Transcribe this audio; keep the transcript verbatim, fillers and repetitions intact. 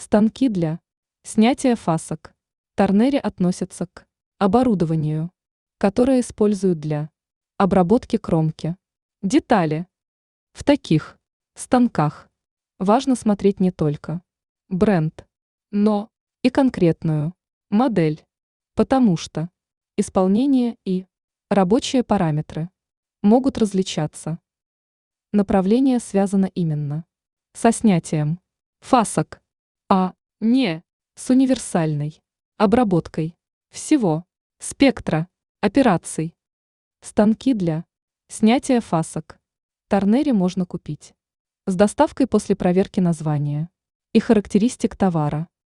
Станки для снятия фасок. Торнери относятся к оборудованию, которое используют для обработки кромки. Детали. В таких станках важно смотреть не только бренд, но и конкретную модель, потому что исполнение и рабочие параметры могут различаться. Направление связано именно со снятием фасок, а не с универсальной обработкой всего спектра операций. Станки для снятия фасок. Торнери можно купить с доставкой после проверки названия и характеристик товара.